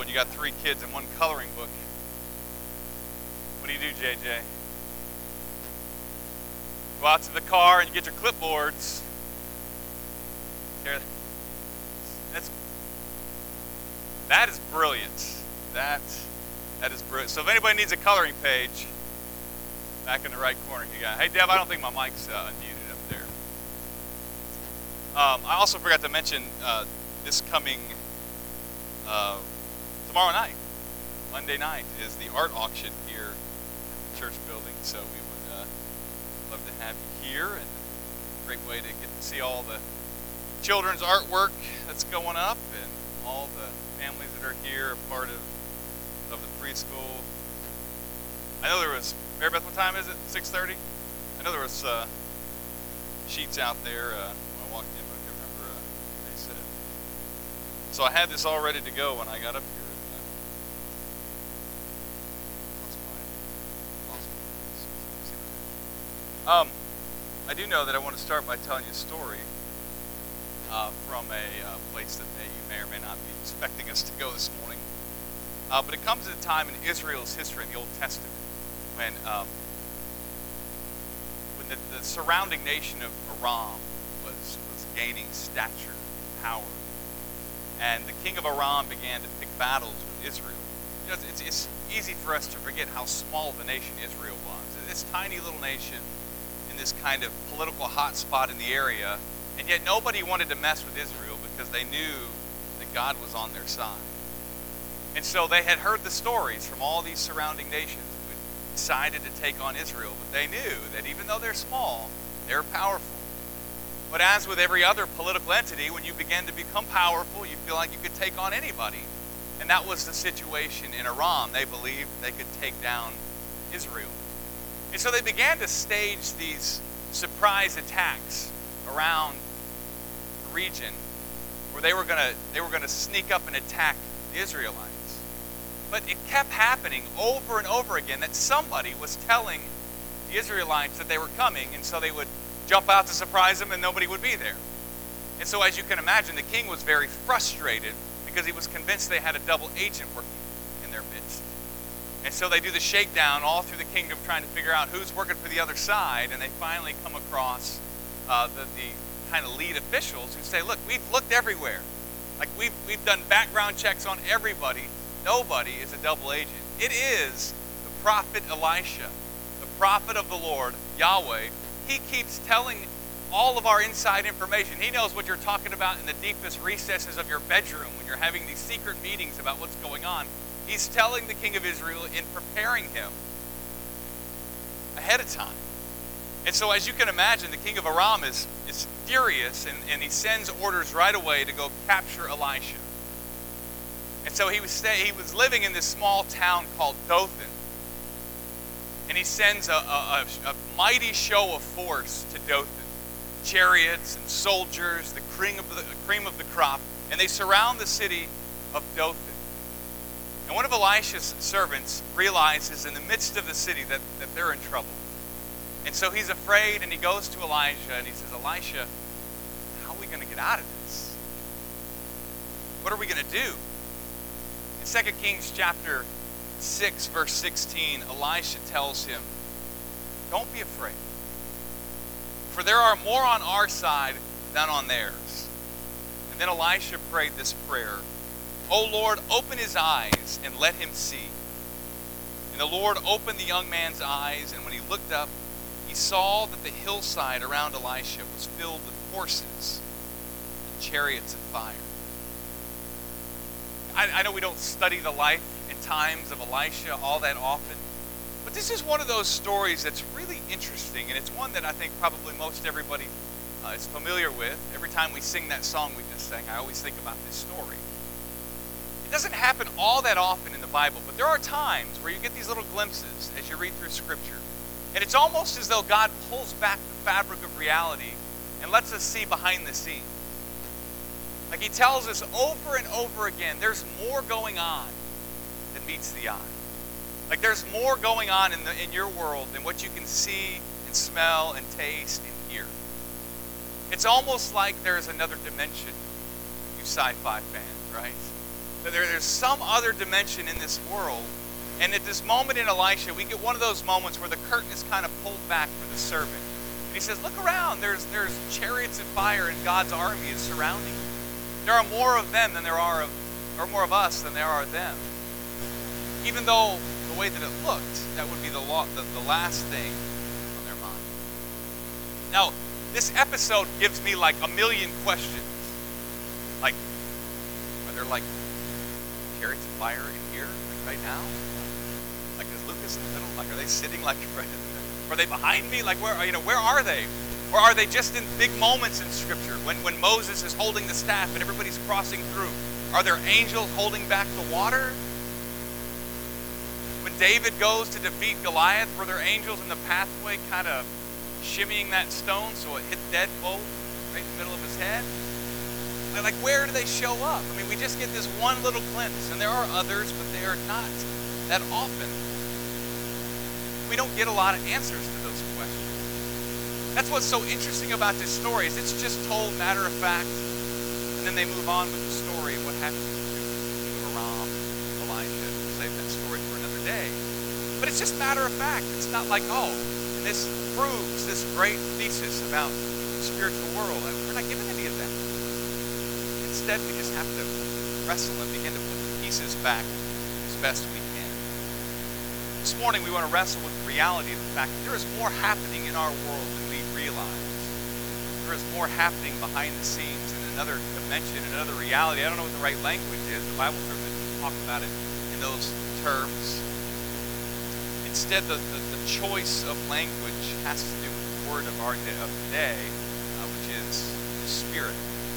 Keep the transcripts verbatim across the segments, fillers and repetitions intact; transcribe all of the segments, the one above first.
you got three kids and one coloring book. What do you do, J J? Go out to the car and you get your clipboards. Here. That's that is brilliant. That that is brilliant. So if anybody needs a coloring page, back in the right corner you got. Hey Deb, I don't think my mic's uh, unmuted up there. Um, I also forgot to mention uh, this coming uh, tomorrow night, Monday night, is the art auction here at the church building. So we would uh, love to have you here, and a great way to get to see all the children's artwork that's going up, and all the families that are here, a part of of the preschool. I know there was, Mary Beth, what time is it? six thirty? I know there was uh, sheets out there uh, when I walked in, but I can't remember uh, what they said. So I had this all ready to go when I got up here. And, uh, lost my, lost my, um, I do know that I want to start by telling you a story uh, from a uh, place that may, you may or may not be expecting us to go this morning. Uh, but it comes at a time in Israel's history in the Old Testament when um, when the, the surrounding nation of Aram was, was gaining stature and power. And the king of Aram began to pick battles with Israel. You know, it's, it's easy for us to forget how small the nation Israel was. This tiny little nation in this kind of political hotspot in the area, and yet nobody wanted to mess with Israel because they knew that God was on their side. And so they had heard the stories from all these surrounding nations who had decided to take on Israel, but they knew that even though they're small, they're powerful. But as with every other political entity, when you begin to become powerful, you feel like you could take on anybody. And that was the situation in Aram. They believed they could take down Israel. And so they began to stage these surprise attacks around the region where they were going to they were going to sneak up and attack the Israelites. But it kept happening over and over again that somebody was telling the Israelites that they were coming, and so they would jump out to surprise them and nobody would be there. And so as you can imagine, the king was very frustrated because he was convinced they had a double agent working in their midst. And so they do the shakedown all through the kingdom trying to figure out who's working for the other side, and they finally come across uh, the, the kind of lead officials who say, look, we've looked everywhere. Like we've, we've done background checks on everybody. Nobody is a double agent. It is the prophet Elisha, the prophet of the Lord, Yahweh. He keeps telling all of our inside information. He knows what you're talking about in the deepest recesses of your bedroom when you're having these secret meetings about what's going on. He's telling the king of Israel in preparing him ahead of time. And so as you can imagine, the king of Aram is, is furious, and, and he sends orders right away to go capture Elisha. And so he was stay, he was living in this small town called Dothan. And he sends a, a, a, a mighty show of force to Dothan. Chariots and soldiers, the cream of the, cream of the crop. And they surround the city of Dothan. And one of Elisha's servants realizes in the midst of the city that, that they're in trouble. And so he's afraid, and he goes to Elisha and he says, Elisha, how are we going to get out of this? What are we going to do? In Second Kings chapter six, verse sixteen, Elisha tells him, don't be afraid, for there are more on our side than on theirs. And then Elisha prayed this prayer, O Lord, open his eyes and let him see. And the Lord opened the young man's eyes, and when he looked up, he saw that the hillside around Elisha was filled with horses and chariots of fire. I, I know we don't study the life and times of Elisha all that often, but this is one of those stories that's really interesting, and it's one that I think probably most everybody uh, is familiar with. Every time we sing that song we just sang, I always think about this story. It doesn't happen all that often in the Bible, but there are times where you get these little glimpses as you read through Scripture. And it's almost as though God pulls back the fabric of reality and lets us see behind the scenes. Like he tells us over and over again, there's more going on than meets the eye. Like there's more going on in, the, in your world than what you can see and smell and taste and hear. It's almost like there's another dimension, you sci-fi fans, right? That there, there's some other dimension in this world. And at this moment in Elisha, we get one of those moments where the curtain is kind of pulled back for the servant. And he says, look around. There's, there's chariots of fire, and God's army is surrounding you. There are more of them than there are of, or more of us than there are of them. Even though the way that it looked, that would be the, lo- the, the last thing on their mind. Now, this episode gives me like a million questions. Like, are there like chariots of fire in here, like right now? Like, is Lucas in the middle? Like, are they sitting like, are they behind me? Like, where, you know, where are they? Or are they just in big moments in Scripture when, when Moses is holding the staff and everybody's crossing through? Are there angels holding back the water? When David goes to defeat Goliath, were there angels in the pathway kind of shimmying that stone so it hit the deadbolt right in the middle of his head? Like, where do they show up? I mean, we just get this one little glimpse, and there are others, but they are not that often. We don't get a lot of answers to those questions. That's what's so interesting about this story, is it's just told matter of fact, and then they move on with the story of what happens to Aram, Elijah. We'll save that story for another day. But it's just matter of fact. It's not like, oh, and this proves this great thesis about the spiritual world. We're not given any of that. Instead, we just have to wrestle and begin to put the pieces back as best we can. This morning, we want to wrestle with the reality of the fact that there is more happening in our world than we realize. There is more happening behind the scenes in another dimension, another reality. I don't know what the right language is. The Bible certainly doesn't talk about it in those terms. Instead, the, the, the choice of language has to do with the word of our day, of the day, uh, which is the Spirit.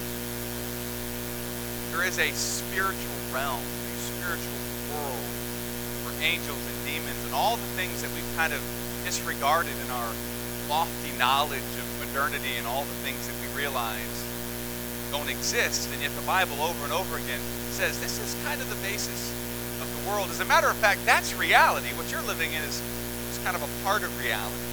There is a spiritual realm, a spiritual world for angels and demons and all the things that we've kind of disregarded in our lofty knowledge of modernity and all the things that we realize don't exist. And yet the Bible over and over again says this is kind of the basis of the world. As a matter of fact, that's reality. What you're living in is, is kind of a part of reality.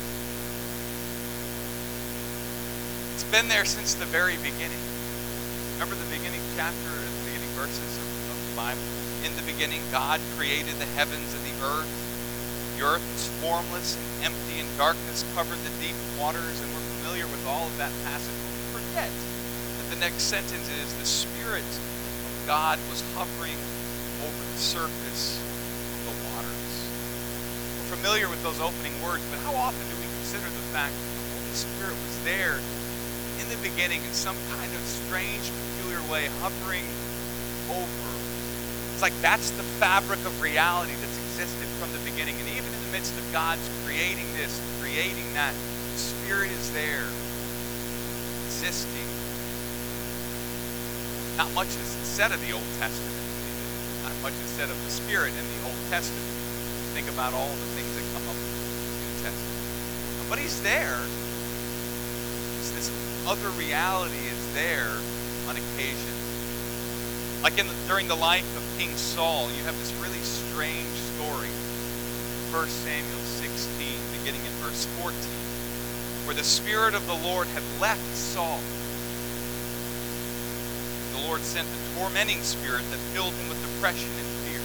It's been there since the very beginning. Remember the beginning chapter and the beginning verses of, of the Bible? In the beginning, God created the heavens and the earth. The earth was formless and empty, and darkness covered the deep waters. And we're familiar with all of that passage. We forget that the next sentence is the Spirit of God was hovering over the surface of the waters. We're familiar with those opening words, but how often do we consider the fact that the Holy Spirit was there in the beginning in some kind of strange, peculiar way, hovering over? It's like that's the fabric of reality that's existed from the beginning. And even in the midst of God's creating this, creating that, the Spirit is there, existing. Not much is said of the Old Testament. Not much is said of the Spirit in the Old Testament. Think about all the things that come up in the New Testament. But He's there. It's this other reality is there on occasion. Like in the, during the life of King Saul, you have this really strange story. First Samuel sixteen, beginning in verse fourteen, where the Spirit of the Lord had left Saul. The Lord sent a tormenting spirit that filled him with depression and fear.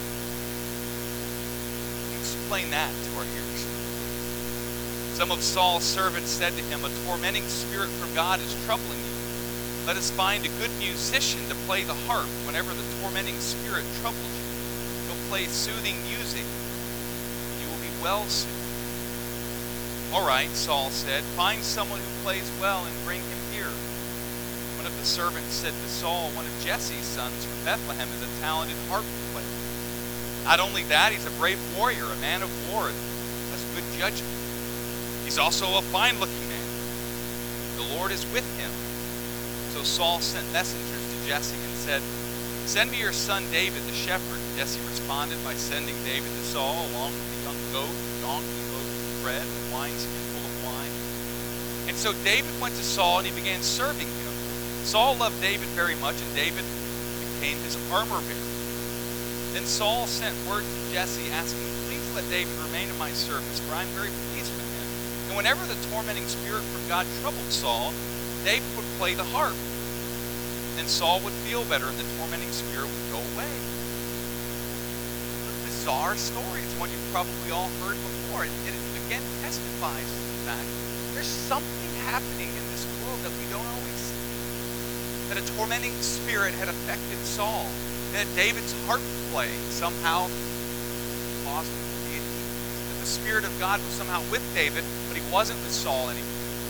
Explain that to our hearers. Some of Saul's servants said to him, "A tormenting spirit from God is troubling you. Let us find a good musician to play the harp whenever the tormenting spirit troubles you. He'll play soothing music. You will be well soon." "All right," Saul said, "find someone who plays well and bring him here." One of the servants said to Saul, "One of Jesse's sons from Bethlehem is a talented harp player. Not only that, he's a brave warrior, a man of war, and has good judgment. He's also a fine-looking man. The Lord is with him." So Saul sent messengers to Jesse and said, "Send me your son David the shepherd." Jesse responded by sending David to Saul along with a young goat, a donkey loaded with bread, and a wineskin full of wine. And so David went to Saul and he began serving him. Saul loved David very much, and David became his armor bearer. Then Saul sent word to Jesse asking, "Please let David remain in my service, for I am very pleased with him." And whenever the tormenting spirit from God troubled Saul, David would play the harp. and Saul would feel better, and the tormenting spirit would go away. It's a bizarre story. It's one you've probably all heard before. And it again testifies to the fact there's something happening in this world that we don't always see. That a tormenting spirit had affected Saul, and that David's harp playing somehow caused him to be at ease. That the Spirit of God was somehow with David, but he wasn't with Saul anymore.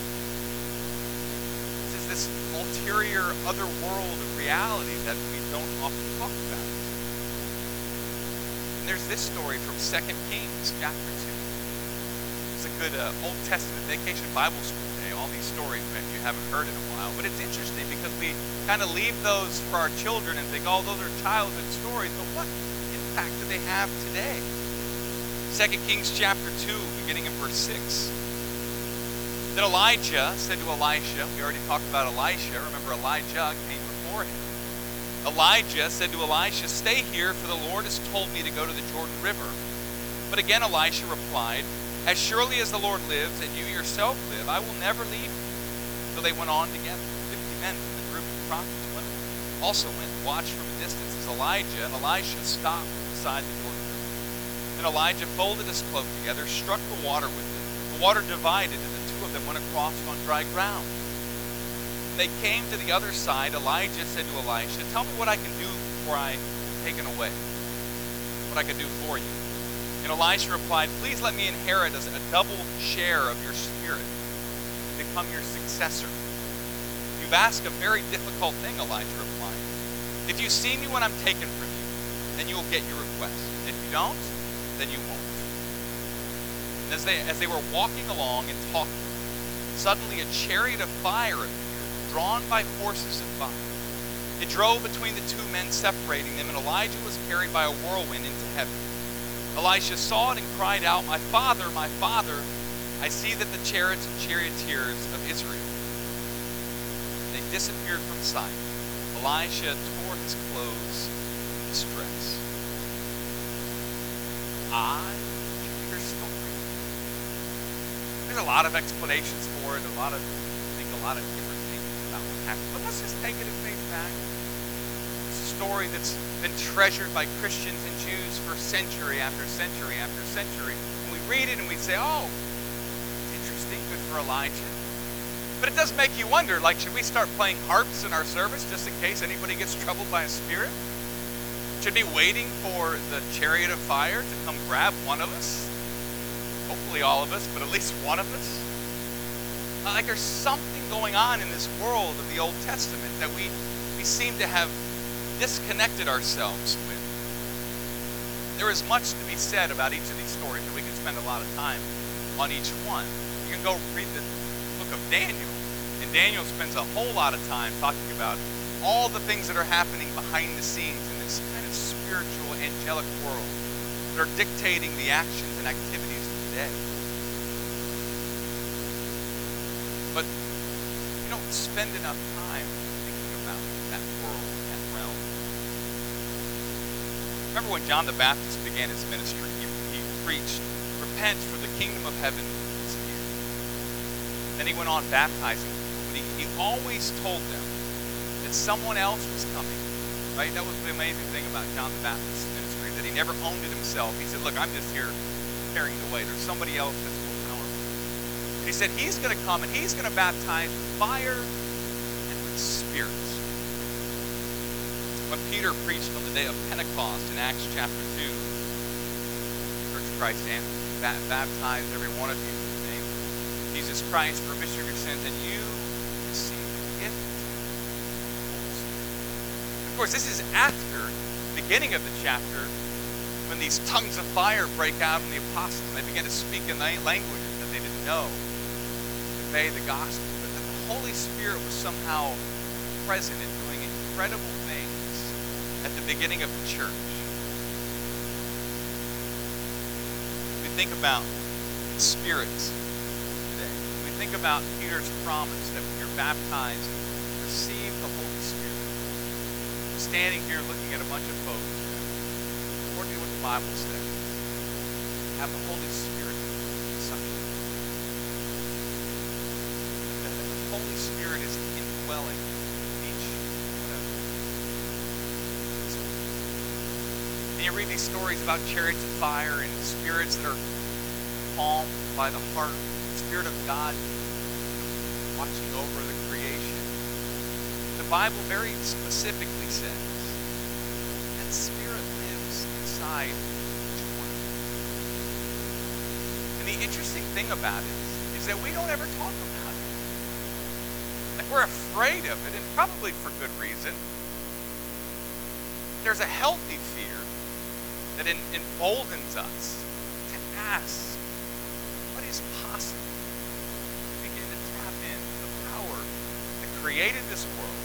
This ulterior other world of reality that we don't often talk about. And there's this story from Second Kings chapter two. It's a good uh, Old Testament vacation Bible school day, all these stories maybe you haven't heard in a while. But it's interesting because we kind of leave those for our children and think, oh, those are childhood stories. But what impact do they have today? Second Kings chapter two, beginning in verse six. Then Elijah said to Elisha, we already talked about Elisha, remember Elijah came before him. Elijah said to Elisha, stay here, for the Lord has told me to go to the Jordan River. But again Elisha replied, as surely as the Lord lives and you yourself live, I will never leave you. So they went on together. Fifty men from the group of prophets went, also went, watched from a distance as Elijah and Elisha stopped beside the Jordan River. Then Elijah folded his cloak together, struck the water with it. The water divided, and the two of them went across on dry ground. When they came to the other side, Elijah said to Elisha, tell me what I can do before I am taken away, what I can do for you. And Elisha replied, please let me inherit a double share of your spirit and become your successor. You've asked a very difficult thing, Elijah replied. If you see me when I'm taken from you, then you will get your request. And if you don't, then you won't. And as they, as they were walking along and talking, suddenly a chariot of fire appeared, drawn by horses of fire. It drove between the two men, separating them, and Elijah was carried by a whirlwind into heaven. Elisha saw it and cried out, my father, my father, I see that the chariots and charioteers of Israel. They disappeared from sight. Elisha tore his clothes in distress. Odd, your story. There's a lot of explanations for it, a lot of, I think, a lot of different things about what happened. But let's just take it at face value. It's a story that's been treasured by Christians and Jews for century after century after century. And we read it and we say, oh, interesting, good for Elijah. But it does make you wonder, like, should we start playing harps in our service just in case anybody gets troubled by a spirit? Should we be waiting for the chariot of fire to come grab one of us? Hopefully all of us, but at least one of us. Uh, like there's something going on in this world of the Old Testament that we, we seem to have disconnected ourselves with. There is much to be said about each of these stories, and we can spend a lot of time on each one. You can go read the book of Daniel, and Daniel spends a whole lot of time talking about all the things that are happening behind the scenes in this kind of spiritual, angelic world that are dictating the actions and activities today. But you don't spend enough time thinking about that world, that realm. Remember when John the Baptist began his ministry, he, he preached, repent for the kingdom of heaven is near. Then he went on baptizing people, but he, he always told them that someone else was coming, right? That was the amazing thing about John the Baptist's ministry, that he never owned it himself. He said, look, I'm just here carrying the weight. There's somebody else that's more powerful. And he said he's going to come and he's going to baptize with fire and with spirit. When Peter preached on the day of Pentecost in Acts chapter two, the Church of Christ answered, baptize every one of you in the name of Jesus Christ for remission of your sins, and you receive the gift of the Holy Spirit. Of course, this is after the beginning of the chapter, when these tongues of fire break out in the apostles, and they begin to speak in languages that they didn't know, convey the gospel, but that the Holy Spirit was somehow present and doing incredible things at the beginning of the church. We think about the Spirit today. We think about Peter's promise that when you're baptized, receive the Holy Spirit. Standing here looking at a bunch of folks, according to what the Bible says, have the Holy Spirit inside you. That the Holy Spirit is indwelling each one of you read these stories about chariots of fire and spirits that are calmed by the heart, the Spirit of God watching over the creation. The Bible very specifically says that Spirit lives inside each one. And the interesting thing about it is that we don't ever talk about it. Like, we're afraid of it, and probably for good reason. There's a healthy fear that en- emboldens us to ask, what is possible? To begin to tap into the power that created this world,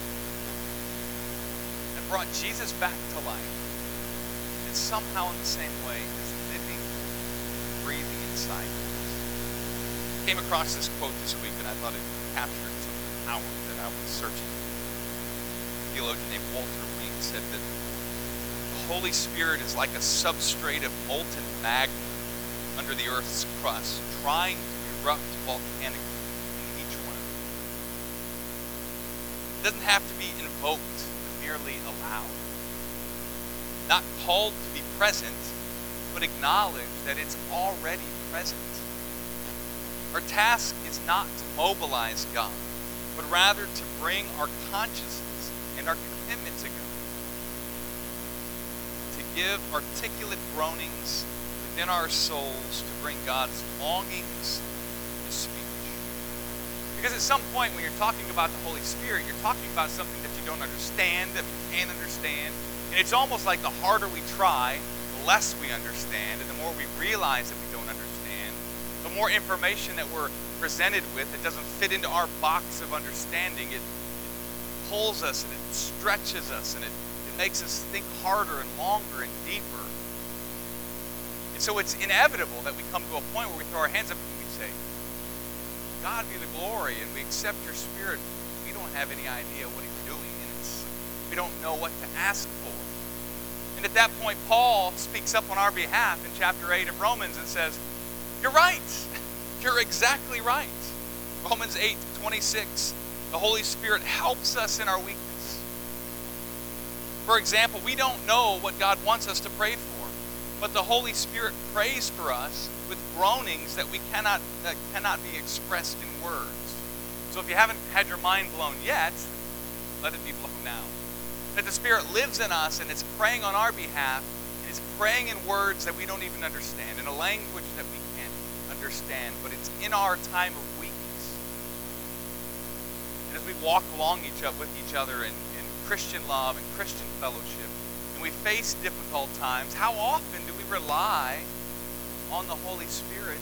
that brought Jesus back to life, and somehow in the same way is living, breathing inside of us. I came across this quote this week, and I thought it captured some of the power that I was searching for. A theologian named Walter Wink said that the Holy Spirit is like a substrate of molten magma under the earth's crust, trying to erupt volcanically in each one of us. It doesn't have to be invoked, but merely allowed. Not called to be present, but acknowledge that it's already present. Our task is not to mobilize God, but rather to bring our consciousness and our commitment to God. To give articulate groanings within our souls to bring God's longings to speech. Because at some point when you're talking about the Holy Spirit, you're talking about something that you don't understand, that we can't understand. And it's almost like the harder we try, the less we understand, and the more we realize that we don't understand, the more information that we're presented with that doesn't fit into our box of understanding. It, it pulls us and it stretches us and it, it makes us think harder and longer and deeper. And so it's inevitable that we come to a point where we throw our hands up and we say, God be the glory, and we accept your Spirit. We don't have any idea what he's doing, and it's, we don't know what to ask for. And at that point, Paul speaks up on our behalf in chapter eight of Romans and says, you're right. You're exactly right. Romans eight twenty-six, the Holy Spirit helps us in our weakness. For example, we don't know what God wants us to pray for, but the Holy Spirit prays for us with groanings that we cannot that cannot be expressed in words. So if you haven't had your mind blown yet, let it be blown now. That the Spirit lives in us and it's praying on our behalf, and it's praying in words that we don't even understand, in a language that we can't understand, but it's in our time of weakness. And as we walk along each other with each other in, in Christian love and Christian fellowship, and we face difficult times, how often do we rely on the Holy Spirit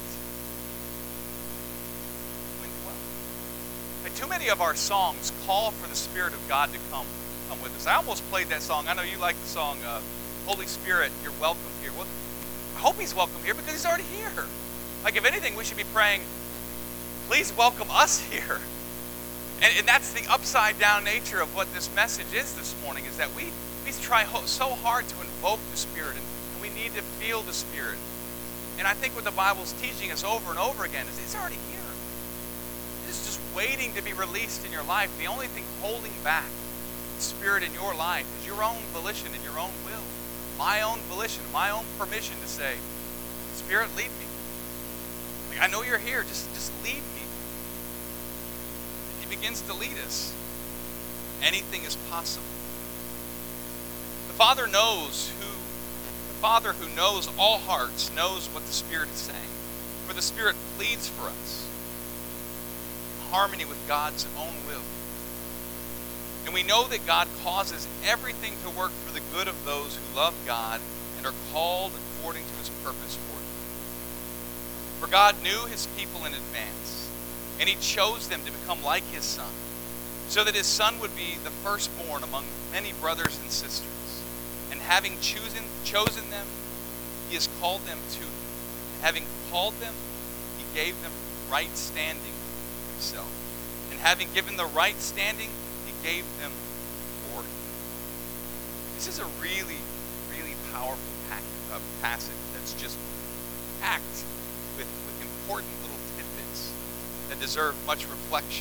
to indwell? And too many of our songs call for the Spirit of God to come, come with us. I almost played that song. I know you like the song, uh, Holy Spirit, you're welcome here. Well, I hope he's welcome here because he's already here. Like, if anything, we should be praying, please welcome us here. And, and that's the upside down nature of what this message is this morning, is that we, we try ho- so hard to invoke the Spirit, and, and we need to feel the Spirit. And I think what the Bible's teaching us over and over again is it's already here. It's just waiting to be released in your life. The only thing holding back the Spirit in your life is your own volition and your own will. My own volition, my own permission to say, Spirit, lead me. Like, I know you're here, just, just lead me. And he begins to lead us. Anything is possible. The Father knows who, the Father who knows all hearts knows what the Spirit is saying. For the Spirit pleads for us in harmony with God's own will. And we know that God causes everything to work for the good of those who love God and are called according to his purpose for them. For God knew his people in advance, and he chose them to become like his Son, so that his Son would be the firstborn among many brothers and sisters. And having chosen, chosen them, he has called them to him. Having called them, he gave them right standing with himself. And having given the right standing, gave them authority. This is a really, really powerful pack, uh, passage that's just packed with, with important little tidbits that deserve much reflection.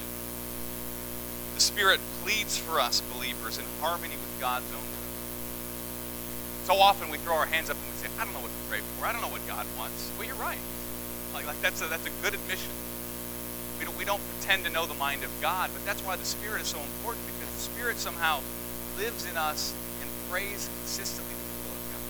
The Spirit pleads for us believers in harmony with God's own will. So often we throw our hands up and we say, I don't know what to pray for. I don't know what God wants. Well, you're right. Like, like that's a that's a good admission. We don't we don't pretend to know the mind of God, but that's why the Spirit is so important, because the Spirit somehow lives in us and prays consistently the will of God.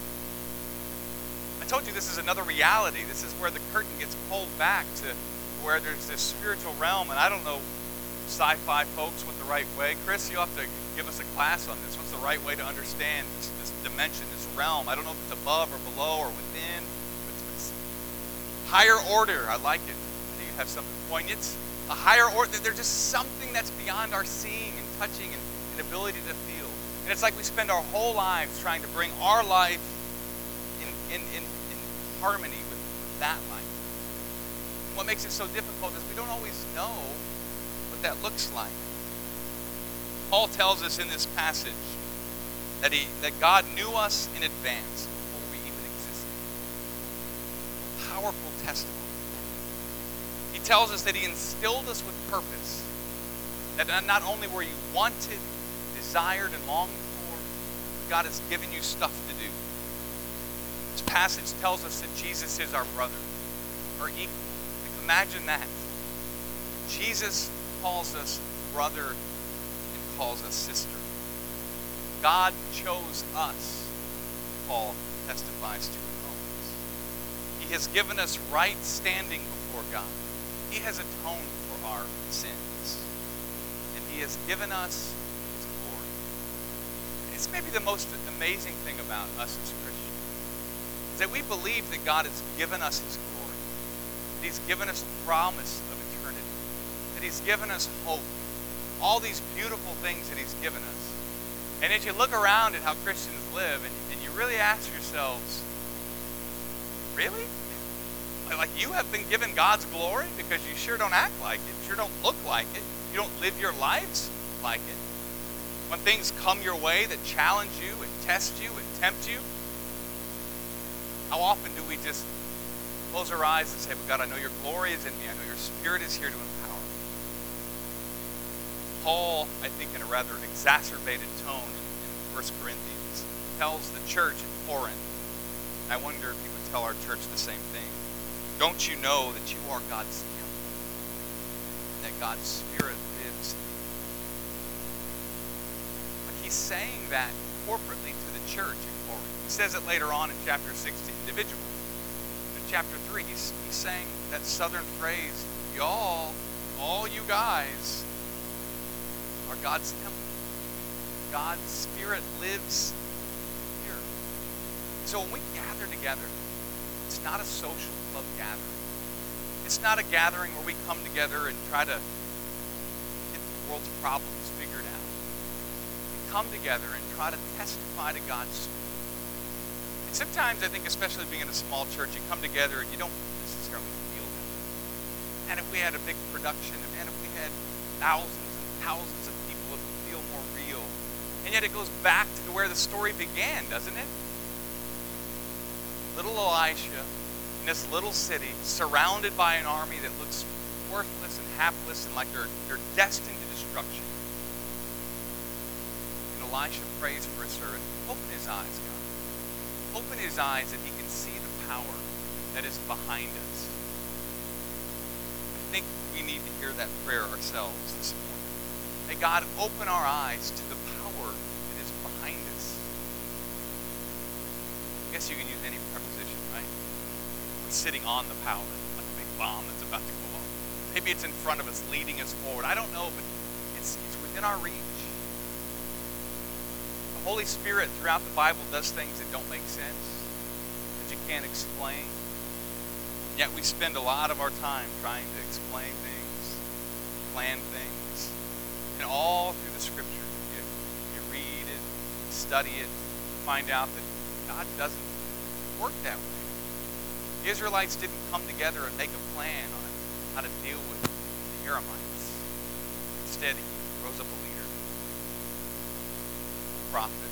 I told you this is another reality. This is where the curtain gets pulled back to where there's this spiritual realm, and I don't know sci-fi folks what the right way. Chris, you have to give us a class on this. What's the right way to understand this, this dimension, this realm? I don't know if it's above or below or within. It's, it's higher order. I like it. I think you have something poignant. A higher order. There's just something that's beyond our seeing and touching and, and ability to feel. And it's like we spend our whole lives trying to bring our life in, in, in, in harmony with, with that life. What makes it so difficult is we don't always know what that looks like. Paul tells us in this passage that he that God knew us in advance before we even existed. A powerful testimony. He tells us that he instilled us with purpose. That not only were you wanted, desired, and longed for, God has given you stuff to do. This passage tells us that Jesus is our brother, our equal. Imagine that. Jesus calls us brother and calls us sister. God chose us, Paul testifies to in Romans. He has given us right standing before God. He has atoned for our sins. And he has given us his glory. It's maybe the most amazing thing about us as Christians, is that we believe that God has given us his glory. That he's given us the promise of eternity. That he's given us hope. All these beautiful things that he's given us. And as you look around at how Christians live, and, and you really ask yourselves, really? Like, you have been given God's glory? Because you sure don't act like it. Sure don't look like it. You don't live your lives like it. When things come your way that challenge you and test you and tempt you, how often do we just close our eyes and say, well, God, I know your glory is in me. I know your Spirit is here to empower me. Paul, I think in a rather exacerbated tone in, in First Corinthians, tells the church in Corinth, and I wonder if he would tell our church the same thing. Don't you know that you are God's temple, and that God's Spirit lives in you? But he's saying that corporately to the church in Corinth. He says it later on in chapter sixteen, individually. Chapter three, he's, he's saying that southern phrase, y'all, all you guys are God's temple. God's Spirit lives here. So when we gather together, it's not a social club gathering. It's not a gathering where we come together and try to get the world's problems figured out. We come together and try to testify to God's Spirit. And sometimes I think, especially being in a small church, you come together and you don't necessarily feel that. And if we had a big production, and if we had thousands and thousands of people, it would feel more real. And yet it goes back to where the story began, doesn't it? Little Elisha in this little city, surrounded by an army that looks worthless and hapless and like they're, they're destined to destruction. And Elisha prays for his servant. Open his eyes, God. Open his eyes that he can see the power that is behind us. I think we need to hear that prayer ourselves this morning. May God open our eyes to the power that is behind us. I guess you can use any preposition, right? We're sitting on the power, like a big bomb that's about to go off. Maybe it's in front of us, leading us forward. I don't know, but it's, it's within our reach. The Holy Spirit throughout the Bible does things that don't make sense, that you can't explain. Yet we spend a lot of our time trying to explain things, plan things. And all through the Scripture, you, you read it, you study it, you find out that God doesn't work that way. The Israelites didn't come together and make a plan on how to deal with the Aramites. Instead, he rose up a leader, a prophet,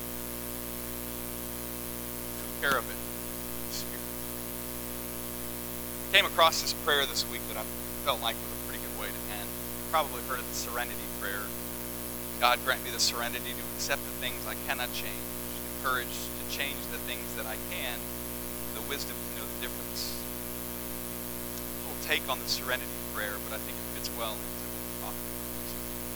took care of it, the Spirit. I came across this prayer this week that I felt like was a pretty good way to end. You probably heard of the Serenity Prayer. God, grant me the serenity to accept the things I cannot change, to courage to change the things that I can, the wisdom to know the difference. A little take on the serenity prayer, but I think it fits well into what we're talking about.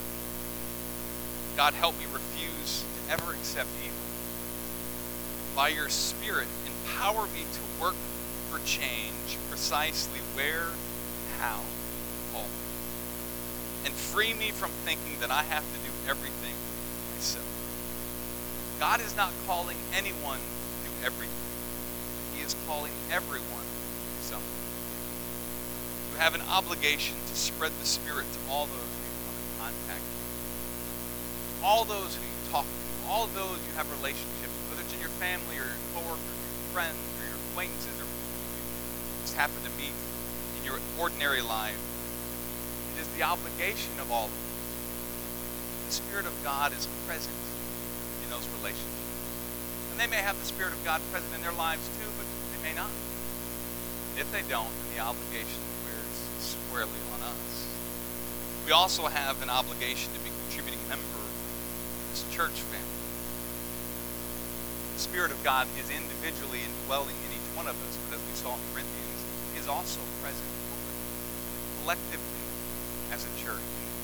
God, help me refuse to ever accept evil. By your Spirit, empower me to work for change precisely where and how you call me. And free me from thinking that I have to do everything myself. God is not calling anyone to do everything. He is calling everyone to do something. You have an obligation to spread the Spirit to all those who you come in contact with. All those who you talk to, all those you have relationships with, whether it's in your family or your coworkers, or your friends, or your acquaintances, or you just happen to meet in your ordinary life. It is the obligation of all of us. The Spirit of God is present in those relationships. And they may have the Spirit of God present in their lives too, but they may not. If they don't, then the obligation wears squarely on us. We also have an obligation to be a contributing member of this church family. The Spirit of God is individually indwelling in each one of us, but as we saw in Corinthians, He is also present collectively as a church.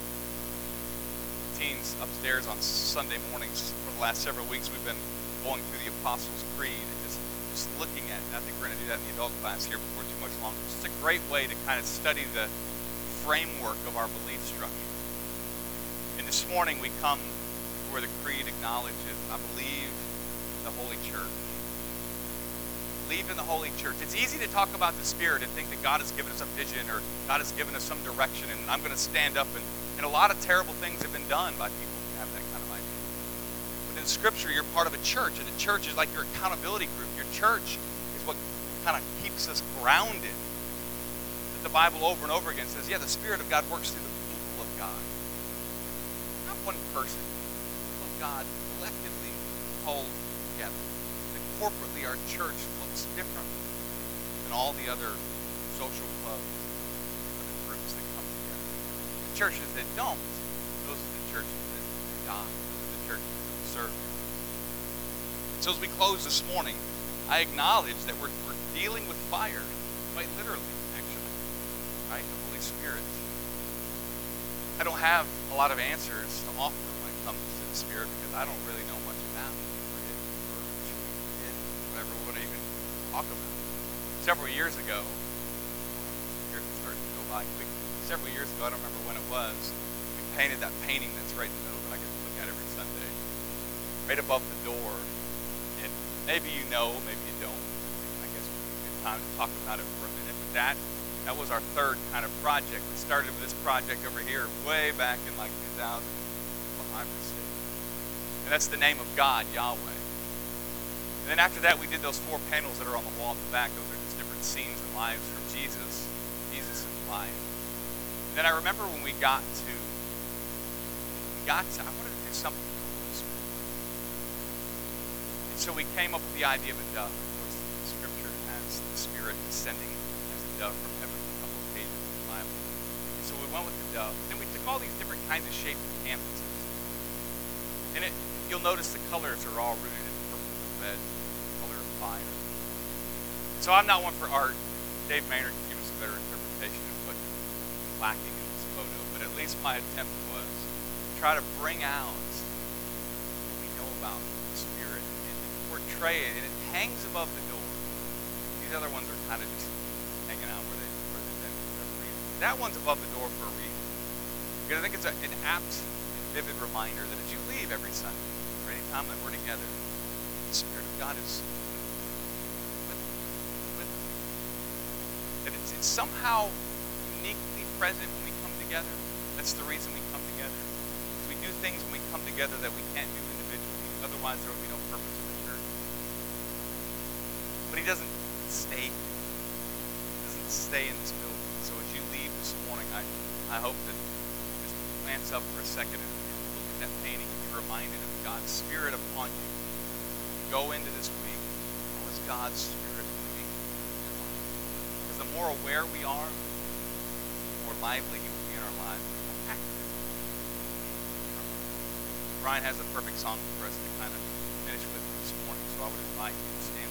Teens upstairs on Sunday mornings for the last several weeks, we've been going through the Apostles' Creed and just, just looking at it. I think we're going to do that in the adult class here before too much longer. It's just a great way to kind of study the framework of our belief structure. And this morning we come where the Creed acknowledges, I believe in the Holy Church. Believe in the Holy Church. It's easy to talk about the Spirit and think that God has given us a vision or God has given us some direction and I'm going to stand up and, and a lot of terrible things have been done by people who have that kind of idea. But in Scripture, you're part of a church, and a church is like your accountability group. Your church is what kind of keeps us grounded. That the Bible over and over again says, yeah, the Spirit of God works through the people of God. Not one person. The people of God collectively hold together. That corporately our church looks different than all the other social clubs and other groups that come together. The churches that don't, those are the churches that die. Those are the churches that serve. So as we close this morning, I acknowledge that we're, we're dealing with fire, quite literally, actually, right? The Holy Spirit. I don't have a lot of answers to offer when it comes to the Spirit because I don't really know much about it or it or it, whatever we want to even talk about. Several years ago, years are starting to go by quickly. Several years ago, I don't remember when it was, we painted that painting that's right in the middle that I get to look at every Sunday, right above the door. And maybe you know, maybe you don't. I guess we can get time to talk about it for a minute. But that that was our third kind of project. We started with this project over here way back in like two thousand, if I'm mistaken. And that's the name of God, Yahweh. And then after that, we did those four panels that are on the wall at the back. Those are just different scenes and lives from Jesus, Jesus' life. And then I remember when we got to, we got to, I wanted to do something for the Holy Spirit. And so we came up with the idea of a dove. Of course, the Scripture has the Spirit descending as a dove from heaven on a couple of pages in the Bible. And so we went with the dove. Then we took all these different kinds of shaped canvases. And it, you'll notice the colors are all rooted in purple and red. Fire. So I'm not one for art. Dave Maynard can give us a better interpretation of what's lacking in this photo, but at least my attempt was to try to bring out what we know about the Spirit and portray it, and it hangs above the door. These other ones are kind of just hanging out where they where they've been for whatever reason. That one's above the door for a reason. Because I think it's a, an apt and vivid reminder that as you leave every Sunday, or any time that we're together, the Spirit of God is that it's, it's somehow uniquely present when we come together. That's the reason we come together. Because we do things when we come together that we can't do individually. Otherwise, there would be no purpose in the church. But He doesn't stay. He doesn't stay in this building. So as you leave this morning, I, I hope that you just glance up for a second and, and look at that painting and be reminded of God's Spirit upon you. Go into this week. How is God's Spirit? The more aware we are, the more lively He will be in our lives. Brian has a perfect song for us to kind of finish with this morning. so I would invite you to stand.